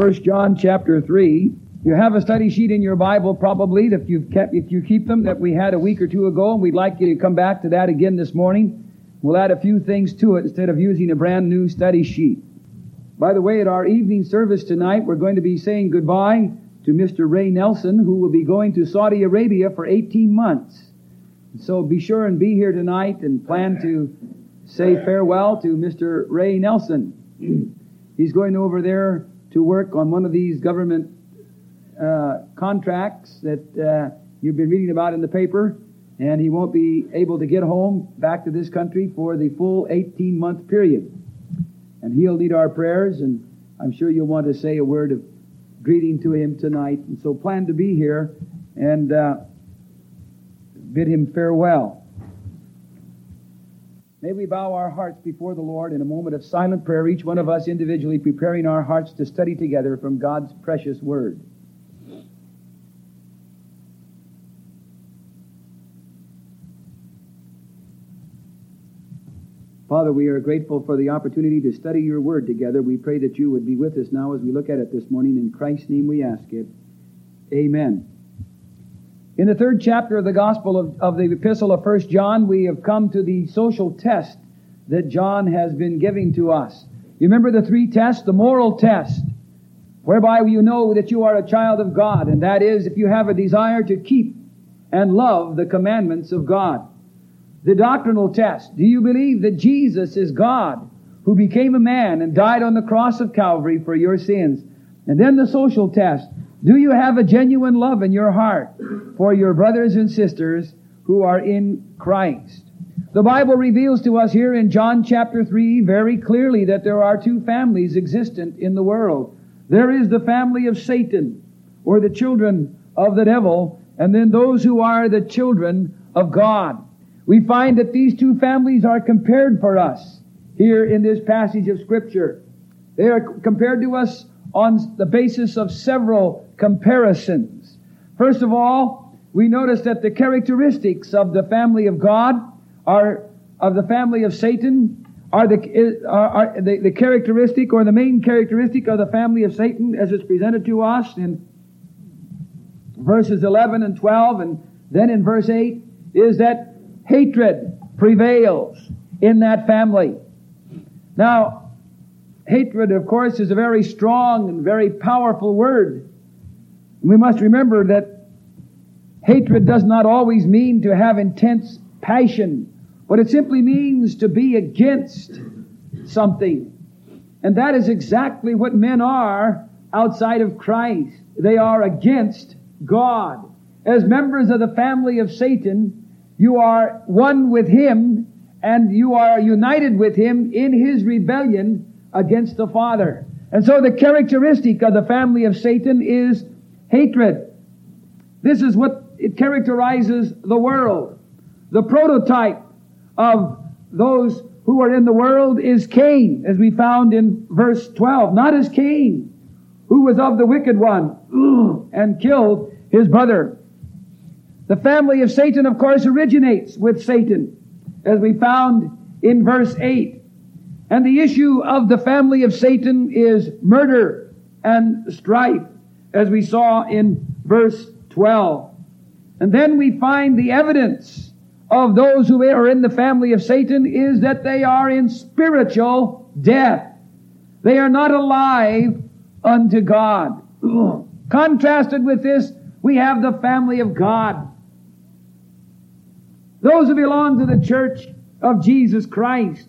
1 John chapter 3. You have a study sheet in your Bible probably if you keep them that we had a week or two ago, and we'd like you to come back to that again this morning. We'll add a few things to it instead of using a brand new study sheet. By the way, at our evening service tonight, we're going to be saying goodbye to Mr. Ray Nelson, who will be going to Saudi Arabia for 18 months. So be sure and be here tonight and plan to say farewell to Mr. Ray Nelson. He's going over there to work on one of these government contracts that you've been reading about in the paper, and he won't be able to get home back to this country for the full 18-month period. And he'll need our prayers, and I'm sure you'll want to say a word of greeting to him tonight. And so plan to be here and bid him farewell. May we bow our hearts before the Lord in a moment of silent prayer, each one of us individually preparing our hearts to study together from God's precious Word. Father, we are grateful for the opportunity to study your Word together. We pray that you would be with us now as we look at it this morning. In Christ's name we ask it. Amen. In the third chapter of the Gospel of the Epistle of 1 John, we have come to the social test that John has been giving to us. You remember the three tests? The moral test, whereby you know that you are a child of God, and that is if you have a desire to keep and love the commandments of God. The doctrinal test. Do you believe that Jesus is God who became a man and died on the cross of Calvary for your sins? And then the social test. Do you have a genuine love in your heart for your brothers and sisters who are in Christ? The Bible reveals to us here in John chapter 3 very clearly that there are two families existent in the world. There is the family of Satan, or the children of the devil, and then those who are the children of God. We find that these two families are compared for us here in this passage of Scripture. They are compared to us on the basis of several comparisons. First of all, we notice that the characteristics of the family of God of the family of Satan are the characteristic or the main characteristic of the family of Satan as it's presented to us in verses 11 and 12, and then in verse 8 is that hatred prevails in that family. Now, hatred, of course, is a very strong and very powerful word. We must remember that hatred does not always mean to have intense passion, but it simply means to be against something. And that is exactly what men are outside of Christ. They are against God. As members of the family of Satan, you are one with him, and you are united with him in his rebellion against the Father. And so the characteristic of the family of Satan is hatred. This is what it characterizes the world. The prototype of those who are in the world is Cain, as we found in verse 12. Not as Cain, who was of the wicked one and killed his brother. The family of Satan, of course, originates with Satan, as we found in verse 8. And the issue of the family of Satan is murder and strife, as we saw in verse 12. And then we find the evidence of those who are in the family of Satan is that they are in spiritual death. They are not alive unto God. Contrasted with this, we have the family of God. Those who belong to the church of Jesus Christ.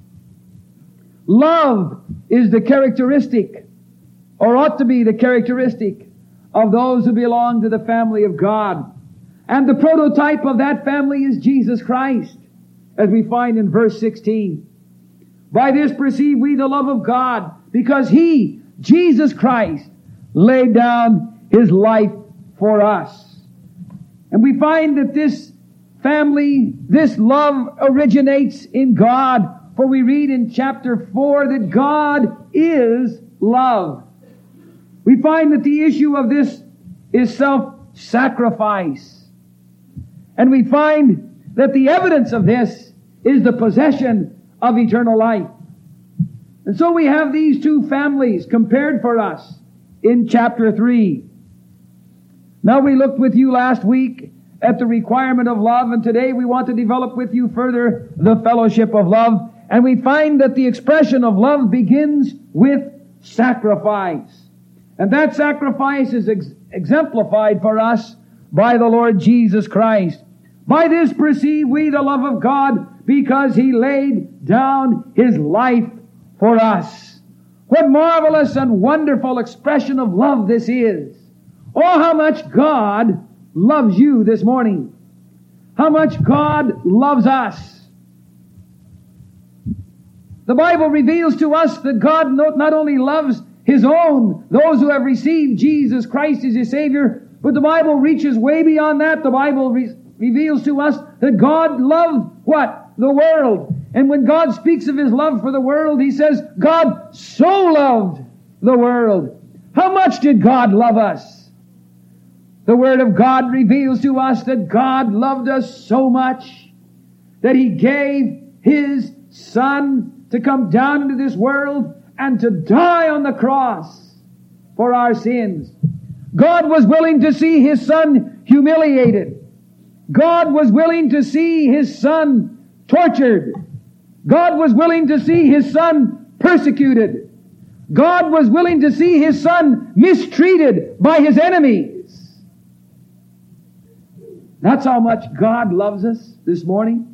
Love is the characteristic, or ought to be the characteristic, of those who belong to the family of God. And the prototype of that family is Jesus Christ, as we find in verse 16. By this perceive we the love of God, because He, Jesus Christ, laid down His life for us. And we find that this family, this love originates in God. For we read in chapter 4 that God is love. We find that the issue of this is self-sacrifice. And we find that the evidence of this is the possession of eternal life. And so we have these two families compared for us in chapter 3. Now we looked with you last week at the requirement of love, and today we want to develop with you further the fellowship of love. And we find that the expression of love begins with sacrifice. And that sacrifice is exemplified for us by the Lord Jesus Christ. By this perceive we the love of God, because He laid down His life for us. What marvelous and wonderful expression of love this is. Oh, how much God loves you this morning. How much God loves us. The Bible reveals to us that God not only loves His own, those who have received Jesus Christ as His Savior, but the Bible reaches way beyond that. The Bible reveals to us that God loved what? The world. And when God speaks of His love for the world, He says, God so loved the world. How much did God love us? The Word of God reveals to us that God loved us so much that He gave His Son to come down into this world and to die on the cross for our sins. God was willing to see His Son humiliated. God was willing to see His Son tortured. God was willing to see His Son persecuted. God was willing to see His Son mistreated by His enemies. That's how much God loves us this morning.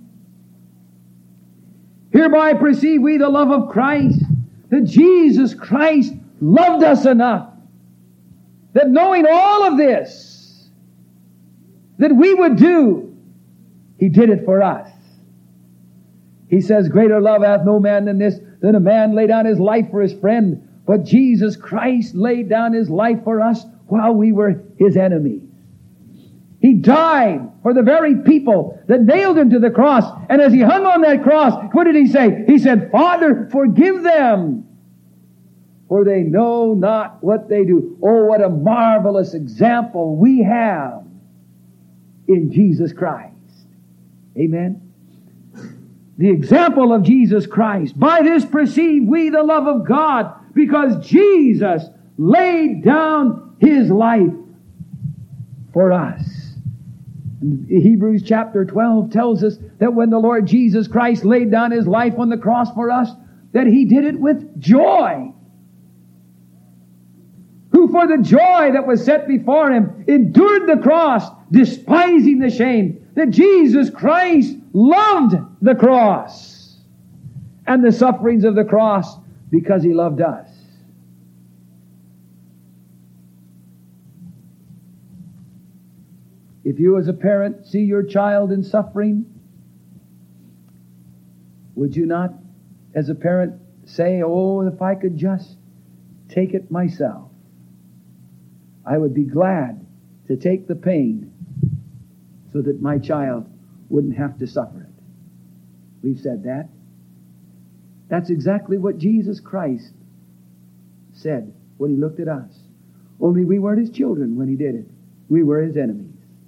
Hereby perceive we the love of Christ, that Jesus Christ loved us enough, that knowing all of this, that we would do, He did it for us. He says, greater love hath no man than this, that a man lay down his life for his friend. But Jesus Christ laid down His life for us while we were His enemies. He died for the very people that nailed Him to the cross. And as He hung on that cross, what did He say? He said, Father, forgive them, for they know not what they do. Oh, what a marvelous example we have in Jesus Christ. Amen. The example of Jesus Christ. By this perceive we the love of God, because Jesus laid down His life for us. Hebrews chapter 12 tells us that when the Lord Jesus Christ laid down His life on the cross for us, that He did it with joy. Who for the joy that was set before Him endured the cross, despising the shame. That Jesus Christ loved the cross and the sufferings of the cross because He loved us. If you as a parent see your child in suffering, would you not, as a parent, say, oh, if I could just take it myself, I would be glad to take the pain so that my child wouldn't have to suffer it. We've said that. That's exactly what Jesus Christ said when He looked at us. Only we weren't His children when He did it. We were His enemies.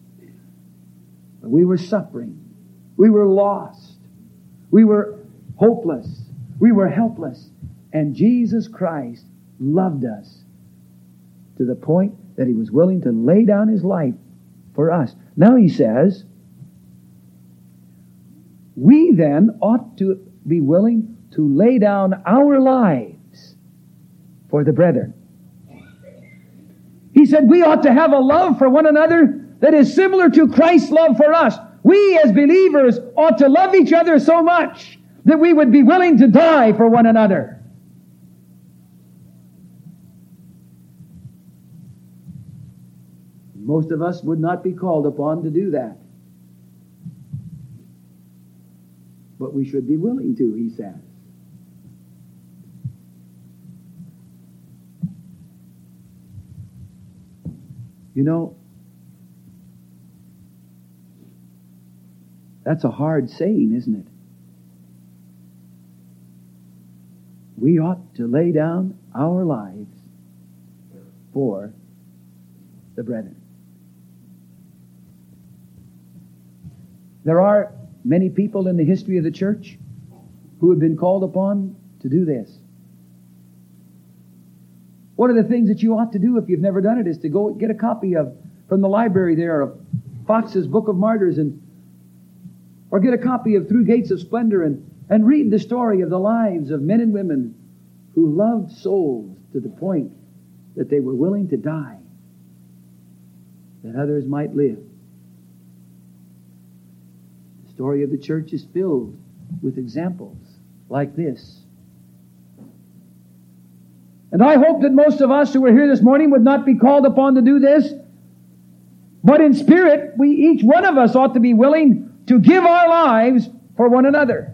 We were suffering. We were lost. We were hopeless. We were helpless. And Jesus Christ loved us to the point that He was willing to lay down His life for us. Now He says, we then ought to be willing to lay down our lives for the brethren. He said we ought to have a love for one another that is similar to Christ's love for us. We as believers ought to love each other so much that we would be willing to die for one another. Most of us would not be called upon to do that. But we should be willing to, He says. You know, that's a hard saying, isn't it? We ought to lay down our lives for the brethren. There are many people in the history of the church who have been called upon to do this. One of the things that you ought to do if you've never done it is to go get a copy from the library there of Fox's Book of Martyrs, or get a copy of Through Gates of Splendor and read the story of the lives of men and women who loved souls to the point that they were willing to die that others might live. The story of the church is filled with examples like this. And I hope that most of us who are here this morning would not be called upon to do this, but in spirit, each one of us ought to be willing to give our lives for one another.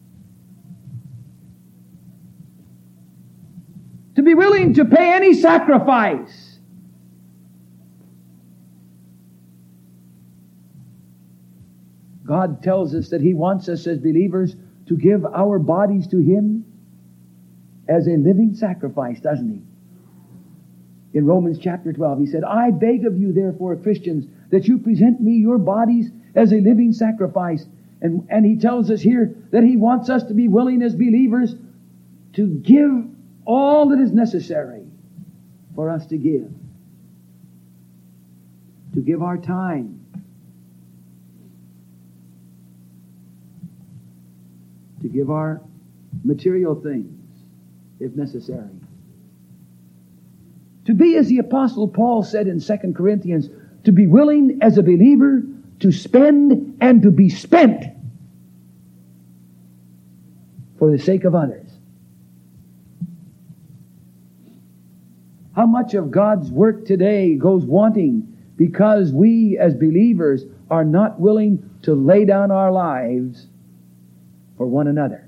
To be willing to pay any sacrifice. God tells us that He wants us as believers to give our bodies to Him as a living sacrifice, doesn't He? In Romans chapter 12, He said, I beg of you, therefore, Christians, that you present me your bodies as a living sacrifice. And He tells us here that He wants us to be willing as believers to give all that is necessary for us to give. To give our time. To give our material things, if necessary. To be, as the Apostle Paul said in 2 Corinthians, to be willing as a believer to spend and to be spent for the sake of others. How much of God's work today goes wanting because we as believers are not willing to lay down our lives for one another?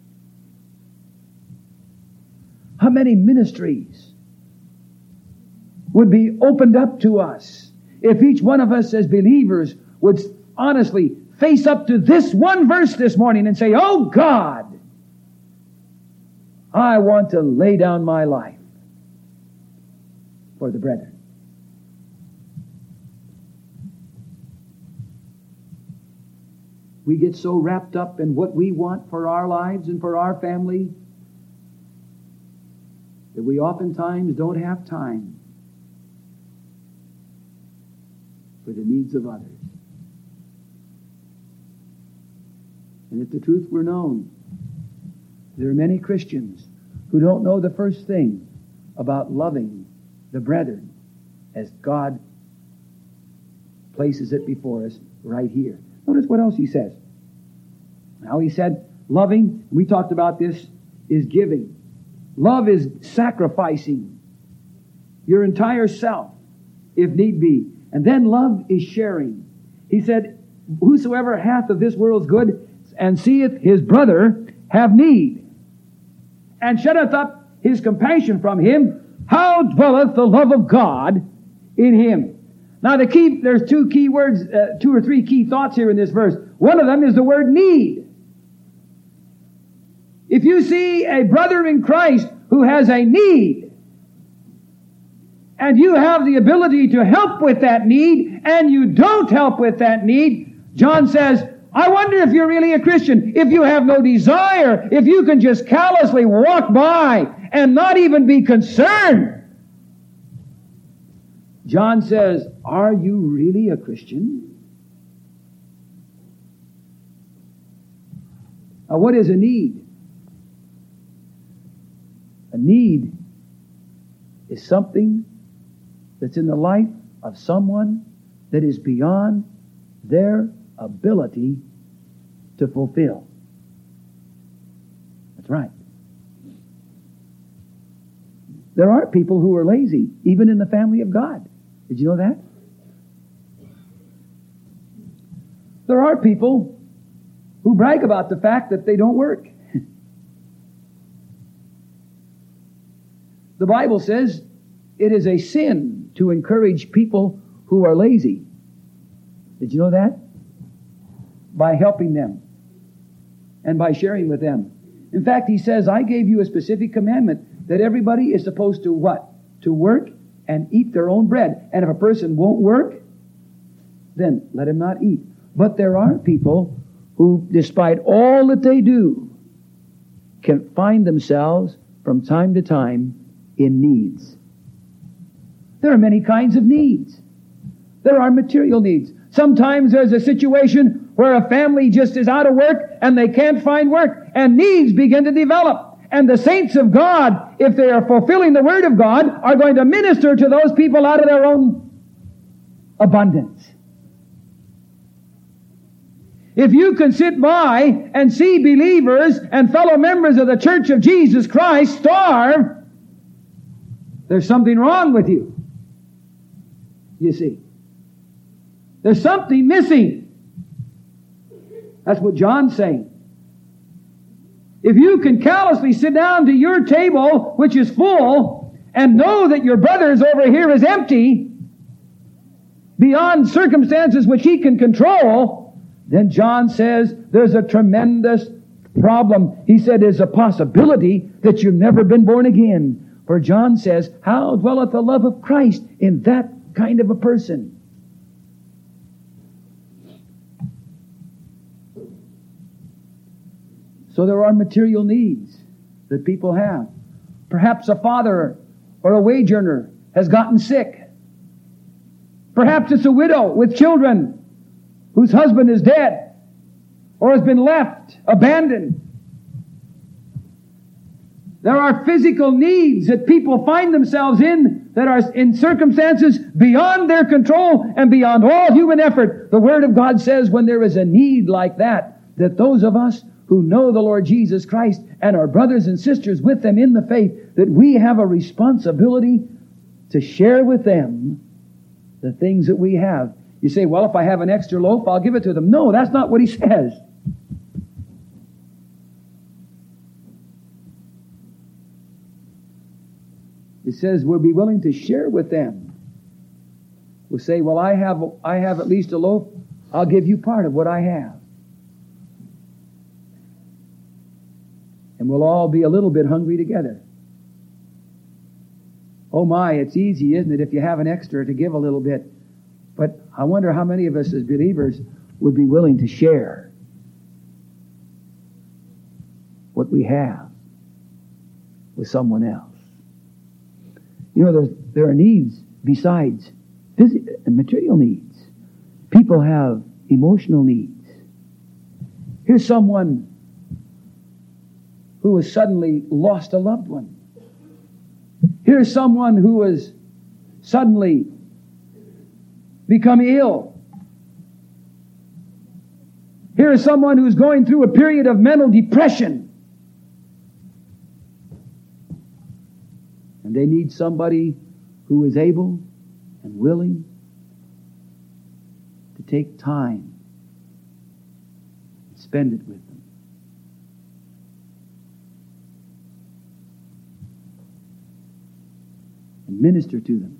How many ministries would be opened up to us if each one of us as believers would honestly face up to this one verse this morning and say, oh God, I want to lay down my life for the brethren. We get so wrapped up in what we want for our lives and for our family that we oftentimes don't have time for the needs of others. And if the truth were known, there are many Christians who don't know the first thing about loving the brethren as God places it before us right here. Notice what else he says. Now he said, loving, we talked about this, is giving. Love is sacrificing your entire self, if need be. And then love is sharing. He said, whosoever hath of this world's good and seeth his brother have need, and shutteth up his compassion from him, how dwelleth the love of God in him? Now there's two key words, two or three key thoughts here in this verse. One of them is the word need. If you see a brother in Christ who has a need, and you have the ability to help with that need, and you don't help with that need, John says, I wonder if you're really a Christian, if you have no desire, if you can just callously walk by and not even be concerned. John says, are you really a Christian? Now, what is a need? A need is something that's in the life of someone that is beyond their ability to fulfill. That's right. There are people who are lazy, even in the family of God. Did you know that? There are people who brag about the fact that they don't work. The Bible says it is a sin to encourage people who are lazy. Did you know that? By helping them and by sharing with them. In fact, he says, I gave you a specific commandment that everybody is supposed to what? To work and eat their own bread. And if a person won't work, then let him not eat. But there are people who, despite all that they do, can find themselves from time to time in needs. There are many kinds of needs. There are material needs. Sometimes there's a situation where a family just is out of work and they can't find work, and needs begin to develop. And the saints of God, if they are fulfilling the Word of God, are going to minister to those people out of their own abundance. If you can sit by and see believers and fellow members of the Church of Jesus Christ starve, there's something wrong with you. You see. There's something missing. That's what John's saying. If you can callously sit down to your table, which is full, and know that your brother's over here is empty, beyond circumstances which he can control, then John says there's a tremendous problem. He said there's a possibility that you've never been born again. For John says, how dwelleth the love of Christ in that kind of a person? So there are material needs that people have. Perhaps a father or a wage earner has gotten sick. Perhaps it's a widow with children whose husband is dead or has been left, abandoned. There are physical needs that people find themselves in that are in circumstances beyond their control and beyond all human effort. The Word of God says when there is a need like that, that those of us who know the Lord Jesus Christ and are brothers and sisters with them in the faith, that we have a responsibility to share with them the things that we have. You say, well, if I have an extra loaf, I'll give it to them. No, that's not what he says. It says we'll be willing to share with them. We'll say, well, I have at least a loaf. I'll give you part of what I have. And we'll all be a little bit hungry together. Oh my, it's easy, isn't it, if you have an extra to give a little bit. But I wonder how many of us as believers would be willing to share what we have with someone else. You know, there are needs besides material needs. People have emotional needs. Here's someone who has suddenly lost a loved one. Here's someone who has suddenly become ill. Here's someone who's going through a period of mental depression. And they need somebody who is able and willing to take time and spend it with them. And minister to them.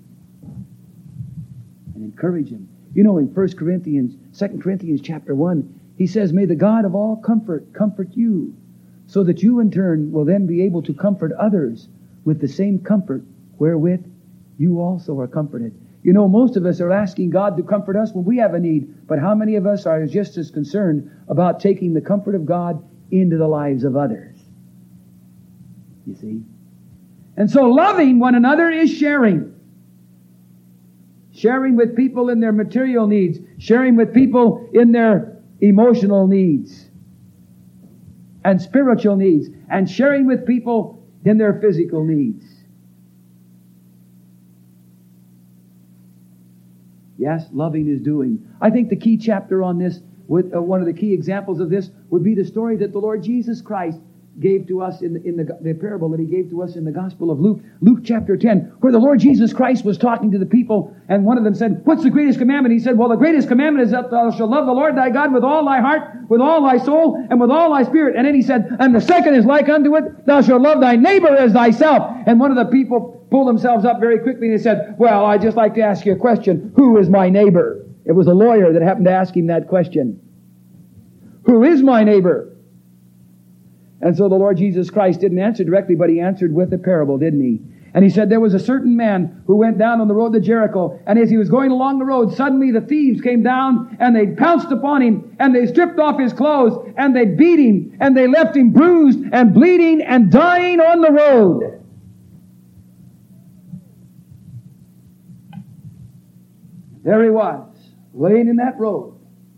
And encourage them. You know, in 2 Corinthians chapter 1, he says, may the God of all comfort you, so that you in turn will then be able to comfort others with the same comfort wherewith you also are comforted. You know, most of us are asking God to comfort us when we have a need, but how many of us are just as concerned about taking the comfort of God into the lives of others? You see? And so loving one another is sharing. Sharing with people in their material needs. Sharing with people in their emotional needs. And spiritual needs. And sharing with people in their physical needs. Yes, loving is doing. I think the key chapter on this, one of the key examples of this, would be the story that the Lord Jesus Christ gave to us in the parable that he gave to us in the Gospel of Luke. Luke chapter 10, where the Lord Jesus Christ was talking to the people, and one of them said, what's the greatest commandment? He said, well, the greatest commandment is that thou shalt love the Lord thy God with all thy heart, with all thy soul, and with all thy spirit. And then he said, and the second is like unto it, thou shalt love thy neighbor as thyself. And one of the people pulled themselves up very quickly and they said, well, I'd just like to ask you a question. Who is my neighbor? It was a lawyer that happened to ask him that question. Who is my neighbor? And so the Lord Jesus Christ didn't answer directly, but he answered with a parable, didn't he? And he said there was a certain man who went down on the road to Jericho, and as he was going along the road, suddenly the thieves came down, and they pounced upon him, and they stripped off his clothes, and they beat him, and they left him bruised and bleeding and dying on the road. There he was, laying in that road.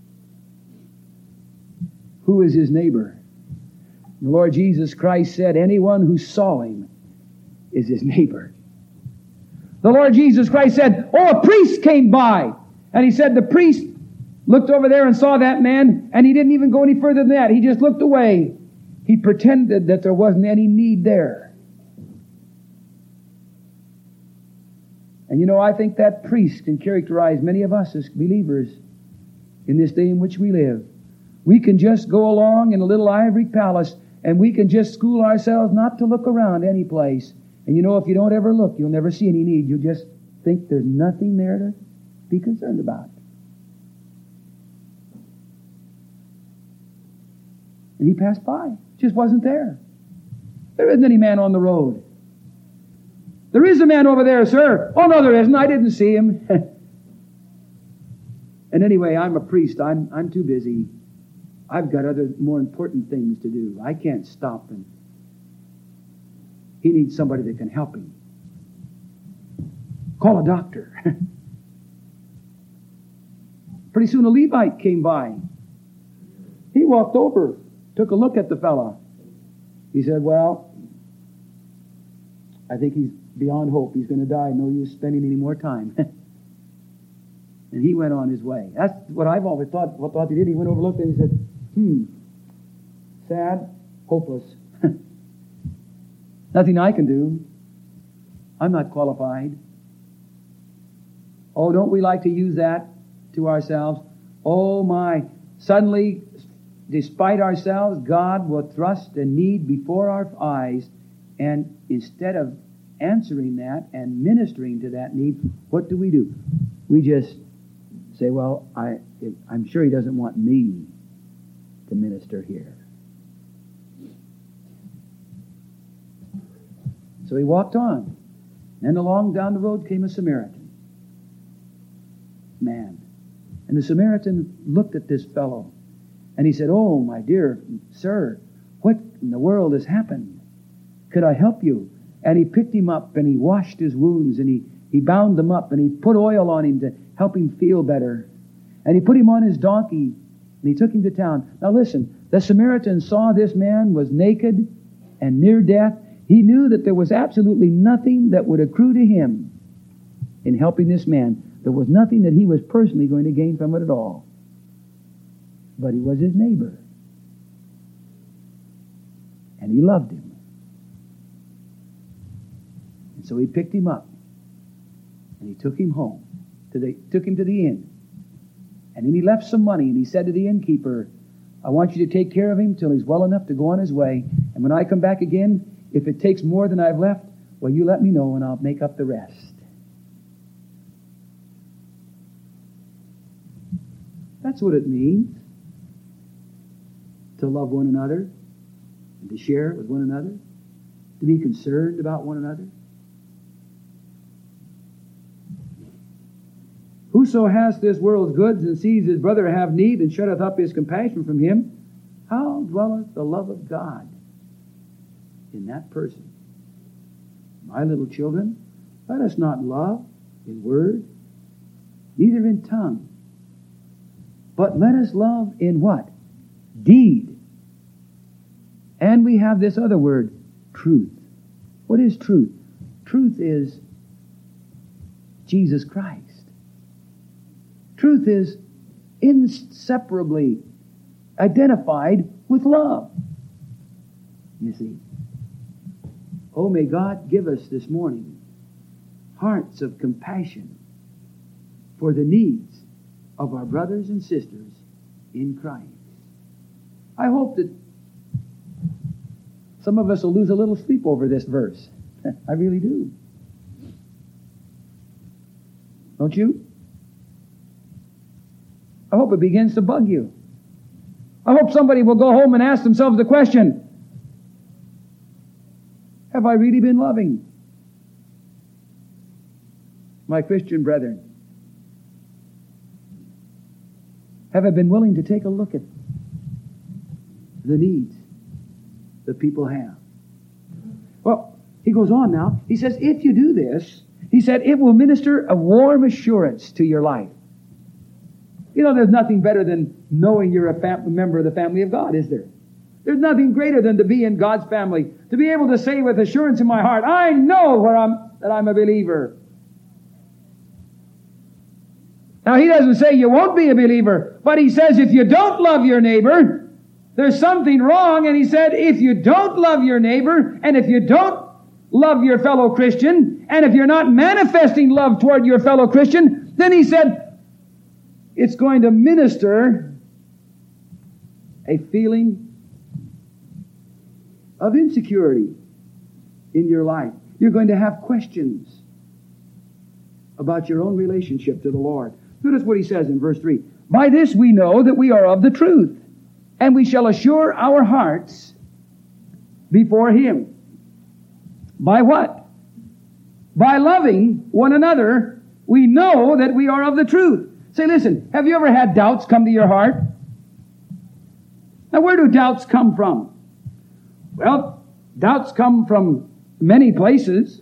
Who is his neighbor? The Lord Jesus Christ said, anyone who saw him is his neighbor. The Lord Jesus Christ said, a priest came by. And he said the priest looked over there and saw that man, and he didn't even go any further than that. He just looked away. He pretended that there wasn't any need there. And you know, I think that priest can characterize many of us as believers in this day in which we live. We can just go along in a little ivory palace, and we can just school ourselves not to look around any place. And you know, if you don't ever look, you'll never see any need. You'll just think there's nothing there to be concerned about. And he passed by. Just wasn't there. There isn't any man on the road. There is a man over there, sir. Oh, no, there isn't. I didn't see him. And anyway, I'm a priest. I'm too busy. I've got other more important things to do. I can't stop him. He needs somebody that can help him. Call a doctor. Pretty soon a Levite came by. He walked over, took a look at the fellow. He said, well, I think he's beyond hope. He's going to die. No use spending any more time. And he went on his way. That's what I've always thought he did. He went over, looked, and he said, sad, hopeless. Nothing I can do. I'm not qualified. Oh, don't we like to use that to ourselves? Oh my, suddenly, despite ourselves, God will thrust a need before our eyes, and instead of answering that and ministering to that need, what do? We just say, well, I'm sure he doesn't want me to minister here. So he walked on. And along down the road came a Samaritan man. And the Samaritan looked at this fellow. And he said, oh, my dear sir, what in the world has happened? Could I help you? And he picked him up and he washed his wounds and he bound them up and he put oil on him to help him feel better. And he put him on his donkey and he took him to town. Now listen, the Samaritan saw this man was naked and near death. He knew that there was absolutely nothing that would accrue to him in helping this man. There was nothing that he was personally going to gain from it at all. But he was his neighbor. And he loved him. And so he picked him up. And he took him home. Took him to the inn. And then he left some money. And he said to the innkeeper, I want you to take care of him till he's well enough to go on his way. And when I come back again, if it takes more than I've left, well, you let me know and I'll make up the rest. That's what it means to love one another and to share with one another, to be concerned about one another. Whoso hath this world's goods and sees his brother have need and shutteth up his compassion from him, how dwelleth the love of God in that person? My little children, let us not love in word, neither in tongue, but let us love in what? Deed. And we have this other word, truth. What is truth? Truth is Jesus Christ. Truth is inseparably identified with love. You see. Oh, may God give us this morning hearts of compassion for the needs of our brothers and sisters in Christ. I hope that some of us will lose a little sleep over this verse. I really do. Don't you? I hope it begins to bug you. I hope somebody will go home and ask themselves the question, have I really been loving my Christian brethren? Have I been willing to take a look at the needs that people have? Well, he goes on now. He says, if you do this, He said, it will minister a warm assurance to your life. You know, there's nothing better than knowing you're a member of the family of God, is there? There's nothing greater than to be in God's family, to be able to say with assurance in my heart, I know that I'm a believer. Now, he doesn't say you won't be a believer, but he says if you don't love your neighbor, there's something wrong. And he said if you don't love your neighbor, and if you don't love your fellow Christian, and if you're not manifesting love toward your fellow Christian, then he said it's going to minister a feeling of insecurity in your life. You're going to have questions about your own relationship to the Lord. Notice what he says in verse 3. By this we know that we are of the truth, and we shall assure our hearts before Him. By what? By loving one another, we know that we are of the truth. Say, listen, have you ever had doubts come to your heart? Now, where do doubts come from? Well, doubts come from many places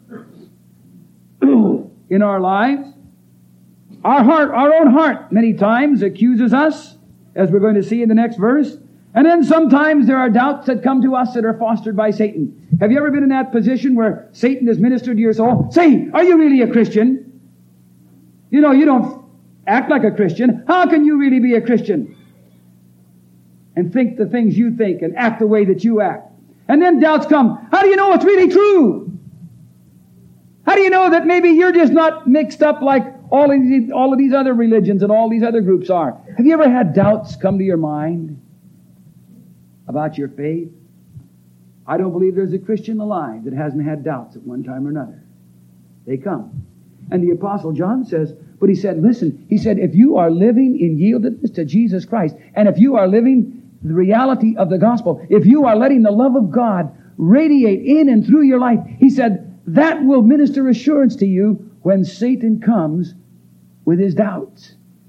in our lives. Our own heart, many times accuses us, as we're going to see in the next verse. And then sometimes there are doubts that come to us that are fostered by Satan. Have you ever been in that position where Satan has ministered to your soul? Say, are you really a Christian? You know, you don't act like a Christian. How can you really be a Christian? And think the things you think and act the way that you act. And then doubts come. How do you know it's really true? How do you know that maybe you're just not mixed up like all of these other religions and all these other groups are? Have you ever had doubts come to your mind about your faith? I don't believe there's a Christian alive that hasn't had doubts at one time or another. They come. And the Apostle John says, but he said, listen, he said, if you are living in yieldedness to Jesus Christ, and if you are living the reality of the gospel, if you are letting the love of God radiate in and through your life, he said, that will minister assurance to you when Satan comes with his doubts.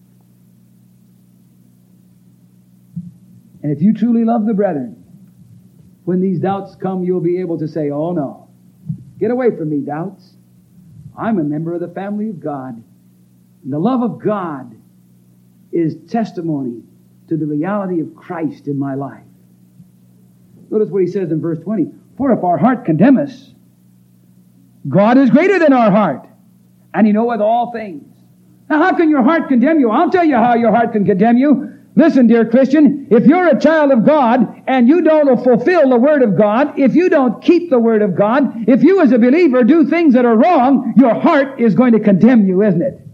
And if you truly love the brethren, when these doubts come, you'll be able to say, oh no, get away from me, doubts. I'm a member of the family of God. And the love of God is testimony to the reality of Christ in my life. Notice what he says in verse 20. For if our heart condemn us, God is greater than our heart, and He knoweth all things. Now, how can your heart condemn you? I'll tell you how your heart can condemn you. Listen, dear Christian, if you're a child of God and you don't fulfill the Word of God, if you don't keep the Word of God, if you as a believer do things that are wrong, your heart is going to condemn you, isn't it?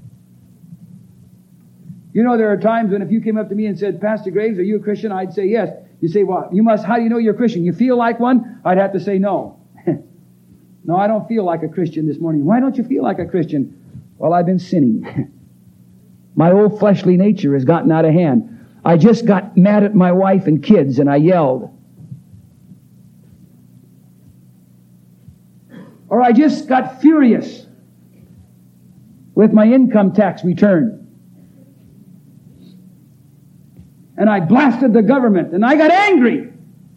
You know, there are times when if you came up to me and said, Pastor Graves, are you a Christian? I'd say yes. You say, well, how do you know you're a Christian? You feel like one? I'd have to say no. No, I don't feel like a Christian this morning. Why don't you feel like a Christian? Well, I've been sinning. My old fleshly nature has gotten out of hand. I just got mad at my wife and kids and I yelled. Or I just got furious with my income tax return. And I blasted the government and I got angry.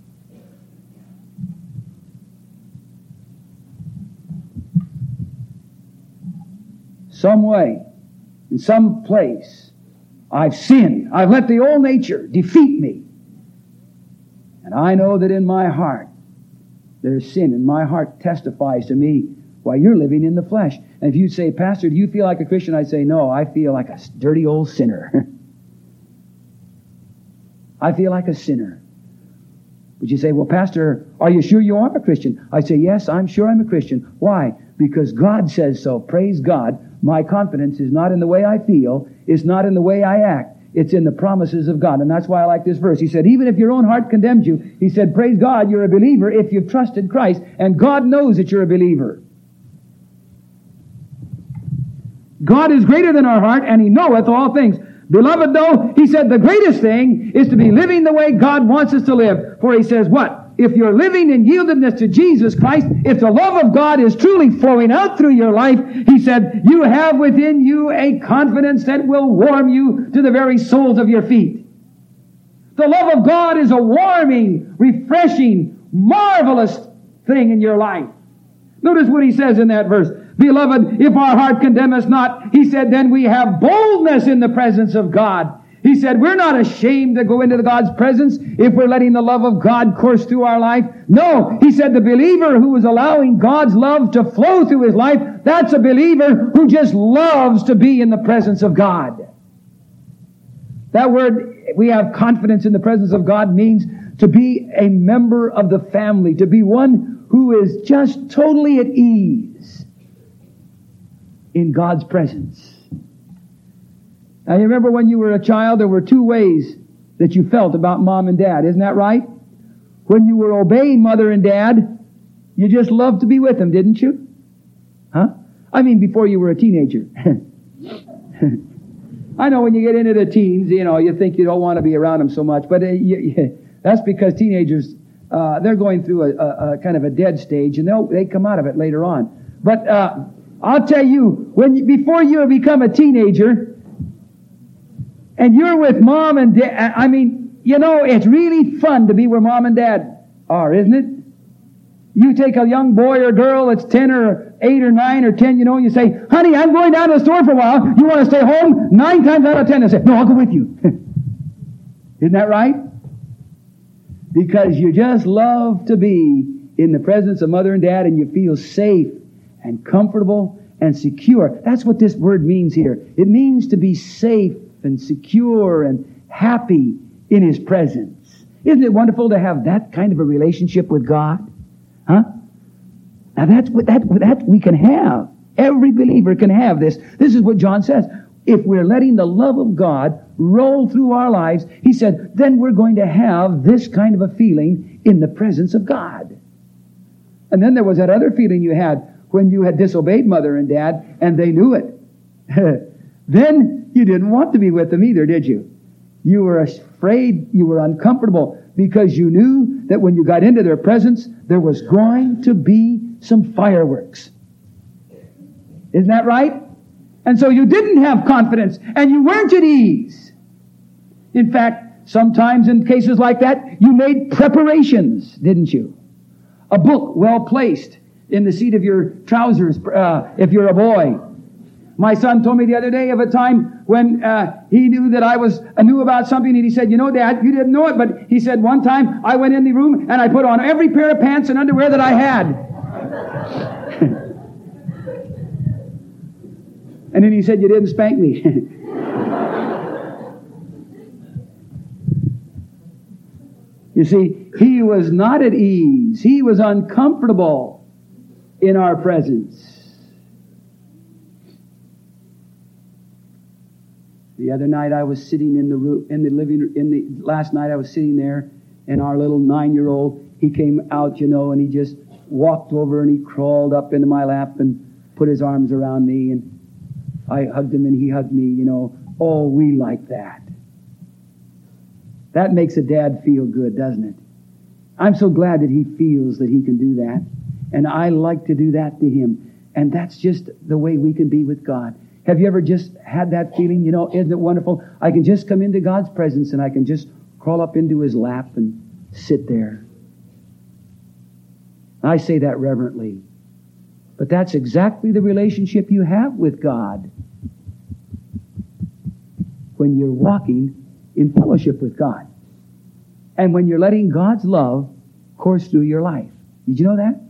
Some way, in some place, I've sinned. I've let the old nature defeat me. And I know that in my heart, there's sin. And my heart testifies to me, why, you're living in the flesh. And if you say, Pastor, do you feel like a Christian? I'd say, no, I feel like a dirty old sinner. I feel like a sinner. But you say, well, Pastor, are you sure you are a Christian? I say, yes, I'm sure I'm a Christian. Why? Because God says so. Praise God. My confidence is not in the way I feel. It's not in the way I act. It's in the promises of God. And that's why I like this verse. He said, even if your own heart condemns you, he said, praise God, you're a believer if you've trusted Christ. And God knows that you're a believer. God is greater than our heart, and He knoweth all things. Beloved, though, he said the greatest thing is to be living the way God wants us to live. For he says, what? If you're living in yieldedness to Jesus Christ, if the love of God is truly flowing out through your life, he said, you have within you a confidence that will warm you to the very soles of your feet. The love of God is a warming, refreshing, marvelous thing in your life. Notice what he says in that verse. Beloved, if our heart condemn us not, he said, then we have boldness in the presence of God. He said, we're not ashamed to go into God's presence if we're letting the love of God course through our life. No, he said the believer who is allowing God's love to flow through his life, that's a believer who just loves to be in the presence of God. That word, we have confidence in the presence of God, means to be a member of the family, to be one who is just totally at ease in God's presence. Now, you remember when you were a child, there were two ways that you felt about mom and dad. Isn't that right? When you were obeying mother and dad, you just loved to be with them, didn't you? Huh? I mean, before you were a teenager. I know when you get into the teens, you think you don't want to be around them so much, but that's because teenagers, they're going through a kind of a dead stage, and they come out of it later on. But I'll tell you, before you become a teenager, and you're with mom and dad, it's really fun to be where mom and dad are, isn't it? You take a young boy or girl that's 10 or 8 or 9 or 10, and you say, honey, I'm going down to the store for a while. You want to stay home? 9 times out of 10, they say, no, I'll go with you. Isn't that right? Because you just love to be in the presence of mother and dad, and you feel safe and comfortable and secure. That's what this word means here. It means to be safe and secure and happy in His presence. Isn't it wonderful to have that kind of a relationship with God? Huh? Now that we can have. Every believer can have this. This is what John says. If we're letting the love of God roll through our lives, he said, then we're going to have this kind of a feeling in the presence of God. And then there was that other feeling you had when you had disobeyed mother and dad, and they knew it. Then you didn't want to be with them either, did you? You were afraid, you were uncomfortable, because you knew that when you got into their presence, there was going to be some fireworks. Isn't that right? And so you didn't have confidence, and you weren't at ease. In fact, sometimes in cases like that, you made preparations, didn't you? A book well placed in the seat of your trousers, if you're a boy. My son told me the other day of a time when he knew that I knew about something, and he said, Dad, you didn't know it, but he said, one time I went in the room and I put on every pair of pants and underwear that I had. And then he said, you didn't spank me. You see, he was not at ease. He was uncomfortable in our presence. The other night I was sitting in the room, last night I was sitting there, and our little 9-year-old, he came out, and he just walked over and he crawled up into my lap and put his arms around me, and I hugged him and he hugged me, Oh, we like that. That makes a dad feel good, doesn't it? I'm so glad that he feels that he can do that. And I like to do that to him. And that's just the way we can be with God. Have you ever just had that feeling, isn't it wonderful? I can just come into God's presence and I can just crawl up into His lap and sit there. I say that reverently. But that's exactly the relationship you have with God when you're walking in fellowship with God. And when you're letting God's love course through your life. Did you know that?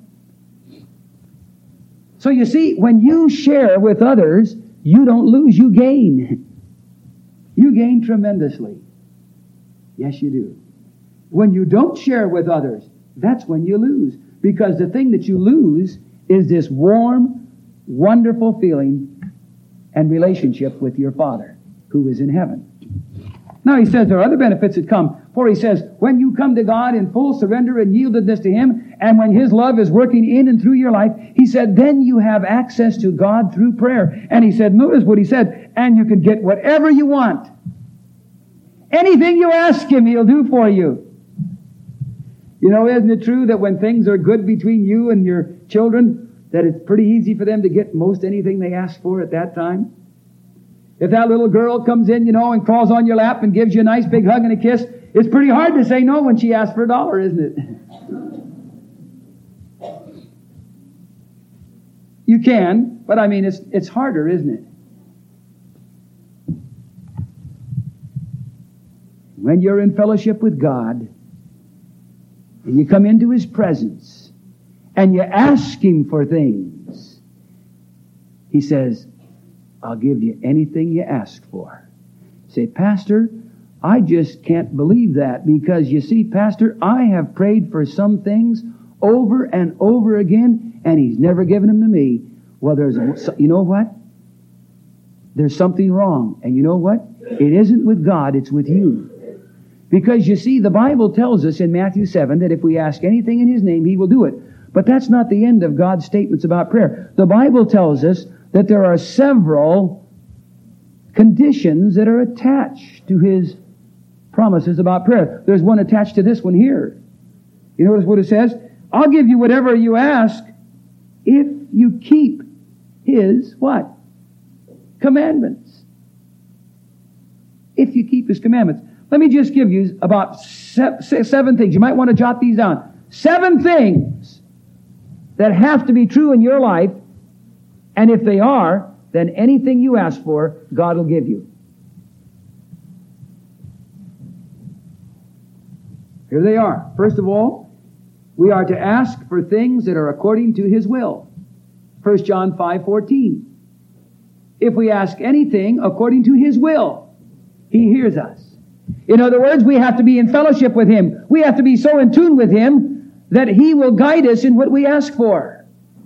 So you see, when you share with others, you don't lose, you gain. You gain tremendously. Yes, you do. When you don't share with others, that's when you lose. Because the thing that you lose is this warm, wonderful feeling and relationship with your Father who is in heaven. Now he says there are other benefits that come. For he says, when you come to God in full surrender and yieldedness to Him, and when His love is working in and through your life, he said, then you have access to God through prayer. And he said, notice what he said, and you can get whatever you want. Anything you ask Him, He'll do for you. Isn't it true that when things are good between you and your children, that it's pretty easy for them to get most anything they ask for at that time? If that little girl comes in, and crawls on your lap and gives you a nice big hug and a kiss, it's pretty hard to say no when she asks for $1, isn't it? You can, but I mean, it's harder, isn't it? When you're in fellowship with God, and you come into His presence, and you ask Him for things, He says, I'll give you anything you ask for. Say, Pastor, I just can't believe that, because you see, Pastor, I have prayed for some things over and over again, and He's never given them to me. Well, you know what? There's something wrong. And you know what? It isn't with God, it's with you. Because you see, the Bible tells us in Matthew 7 that if we ask anything in His name, He will do it. But that's not the end of God's statements about prayer. The Bible tells us that there are several conditions that are attached to His promises about prayer. There's one attached to this one here. You notice what it says? I'll give you whatever you ask if you keep His what? Commandments. If you keep His commandments. Let me just give you about seven things. You might want to jot these down. 7 things that have to be true in your life, and if they are, then anything you ask for, God will give you. Here they are. First of all, we are to ask for things that are according to His will. 1 John 5:14. If we ask anything according to His will, He hears us. In other words, we have to be in fellowship with Him. We have to be so in tune with Him that He will guide us in what we ask for.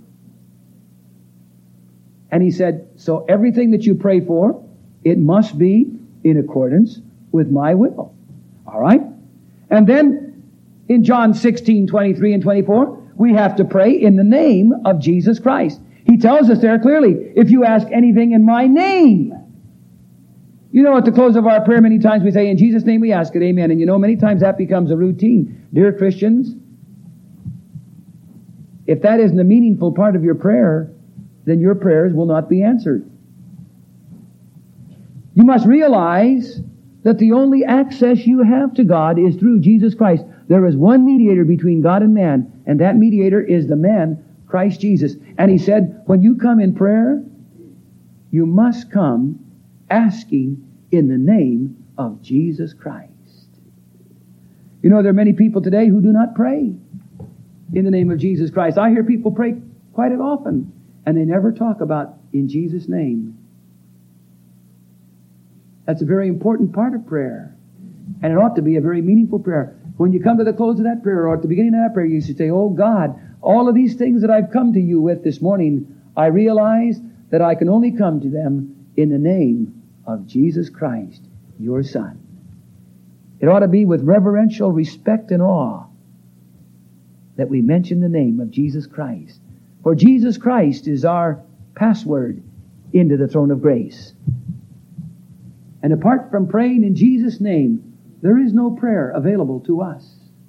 And He said, so everything that you pray for, it must be in accordance with my will. All right? And then in John 16:23 and 24, we have to pray in the name of Jesus Christ. He tells us there clearly, if you ask anything in my name. You know, at the close of our prayer, many times we say, in Jesus' name we ask it, amen. And you know, many times that becomes a routine. Dear Christians, if that isn't a meaningful part of your prayer, then your prayers will not be answered. You must realize that the only access you have to God is through Jesus Christ. There is one mediator between God and man, and that mediator is the man, Christ Jesus. And He said, when you come in prayer, you must come asking in the name of Jesus Christ. You know, there are many people today who do not pray in the name of Jesus Christ. I hear people pray quite often, and they never talk about in Jesus' name. That's a very important part of prayer. And it ought to be a very meaningful prayer. When you come to the close of that prayer, or at the beginning of that prayer, you should say, oh God, all of these things that I've come to you with this morning, I realize that I can only come to them in the name of Jesus Christ, your Son. It ought to be with reverential respect and awe that we mention the name of Jesus Christ. For Jesus Christ is our password into the throne of grace. And apart from praying in Jesus' name, there is no prayer available to us.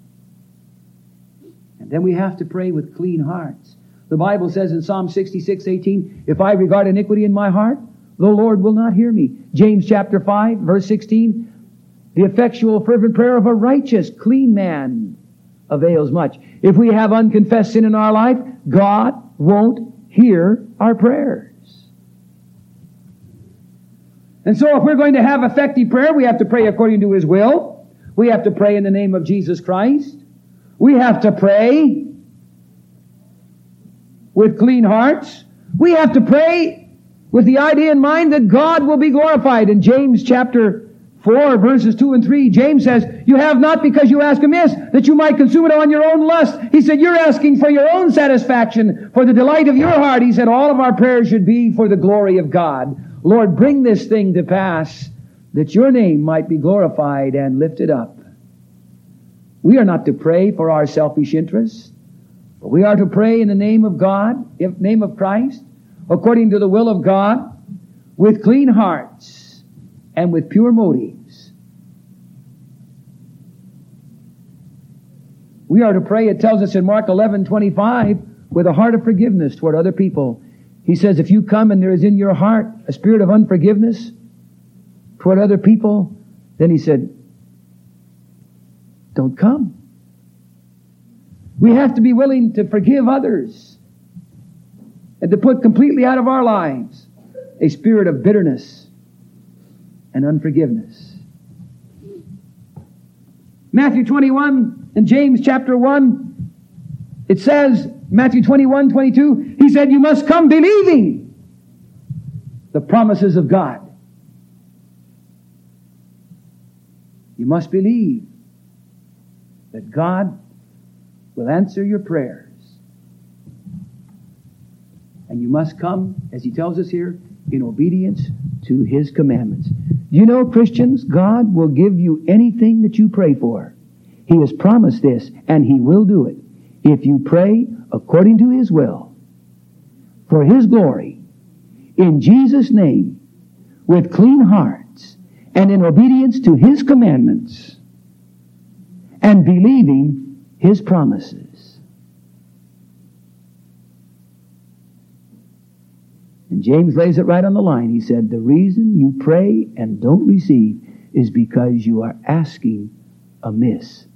And then we have to pray with clean hearts. The Bible says in Psalm 66:18, if I regard iniquity in my heart, the Lord will not hear me. James chapter 5, verse 16, the effectual fervent prayer of a righteous, clean man avails much. If we have unconfessed sin in our life, God won't hear our prayers. And so if we're going to have effective prayer, we have to pray according to His will. We have to pray in the name of Jesus Christ. We have to pray with clean hearts. We have to pray with the idea in mind that God will be glorified. In James chapter 4, verses 2 and 3, James says, you have not because you ask amiss, that you might consume it on your own lust. He said, you're asking for your own satisfaction, for the delight of your heart. He said, all of our prayers should be for the glory of God. Lord, bring this thing to pass, that your name might be glorified and lifted up. We are not to pray for our selfish interests, but we are to pray in the name of God, in the name of Christ, according to the will of God, with clean hearts and with pure motives. We are to pray, it tells us in Mark 11:25, with a heart of forgiveness toward other people. He says, if you come and there is in your heart a spirit of unforgiveness toward other people, then He said, don't come. We have to be willing to forgive others. and to put completely out of our lives a spirit of bitterness and unforgiveness. Matthew 21 and James chapter 1, it says, Matthew 21:22, he said, you must come believing the promises of God. You must believe that God will answer your prayers. And you must come, as he tells us here, in obedience to his commandments. You know, Christians, God will give you anything that you pray for. He has promised this, and he will do it. If you pray according to his will, for his glory, in Jesus' name, with clean hearts, and in obedience to his commandments, and believing his promises. And James lays it right on the line. He said, the reason you pray and don't receive is because you are asking amiss.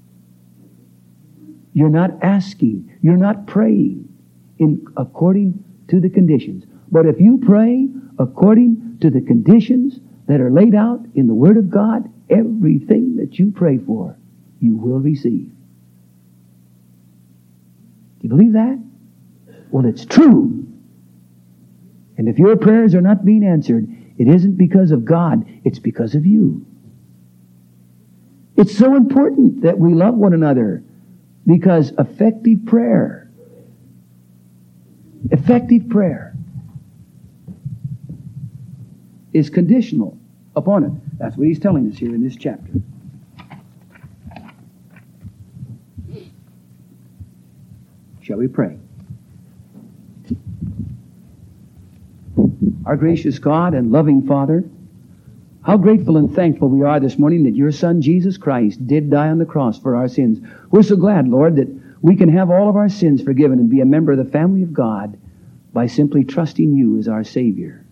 You're not asking, you're not praying according to the conditions. But if you pray according to the conditions that are laid out in the Word of God, everything that you pray for, you will receive. Do you believe that? Well, it's true. And if your prayers are not being answered, it isn't because of God, it's because of you. It's so important that we love one another, because effective prayer is conditional upon it. That's what he's telling us here in this chapter. Shall we pray? Our gracious God and loving Father, how grateful and thankful we are this morning that your Son, Jesus Christ, did die on the cross for our sins. We're so glad, Lord, that we can have all of our sins forgiven and be a member of the family of God by simply trusting you as our Savior.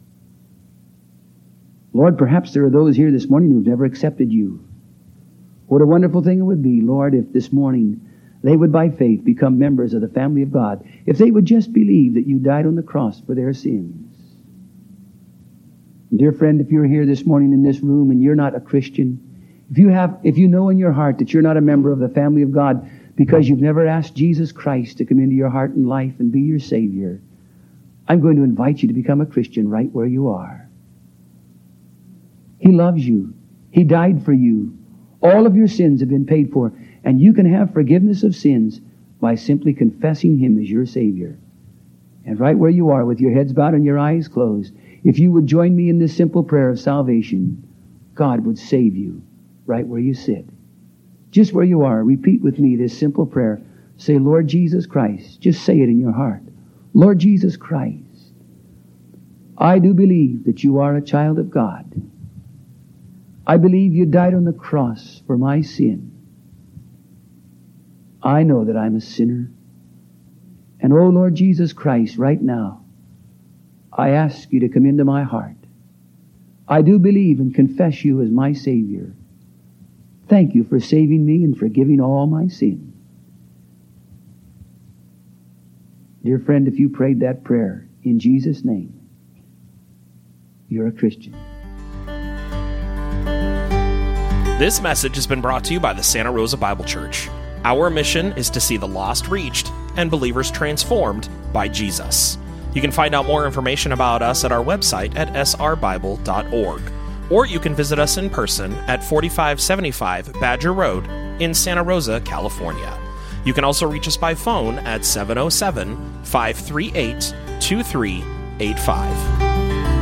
Lord, perhaps there are those here this morning who've never accepted you. What a wonderful thing it would be, Lord, if this morning they would by faith become members of the family of God, if they would just believe that you died on the cross for their sins. Dear friend, if you're here this morning in this room and you're not a Christian, if you know in your heart that you're not a member of the family of God because you've never asked Jesus Christ to come into your heart and life and be your Savior, I'm going to invite you to become a Christian right where you are. He loves you. He died for you. All of your sins have been paid for, and you can have forgiveness of sins by simply confessing Him as your Savior. And right where you are, with your heads bowed and your eyes closed, if you would join me in this simple prayer of salvation, God would save you right where you sit. Just where you are, repeat with me this simple prayer. Say, Lord Jesus Christ. Just say it in your heart. Lord Jesus Christ, I do believe that you are a child of God. I believe you died on the cross for my sin. I know that I'm a sinner. And oh, Lord Jesus Christ, right now, I ask you to come into my heart. I do believe and confess you as my Savior. Thank you for saving me and forgiving all my sin. Dear friend, if you prayed that prayer in Jesus' name, you're a Christian. This message has been brought to you by the Santa Rosa Bible Church. Our mission is to see the lost reached and believers transformed by Jesus. You can find out more information about us at our website at srbible.org, or you can visit us in person at 4575 Badger Road in Santa Rosa, California. You can also reach us by phone at 707-538-2385.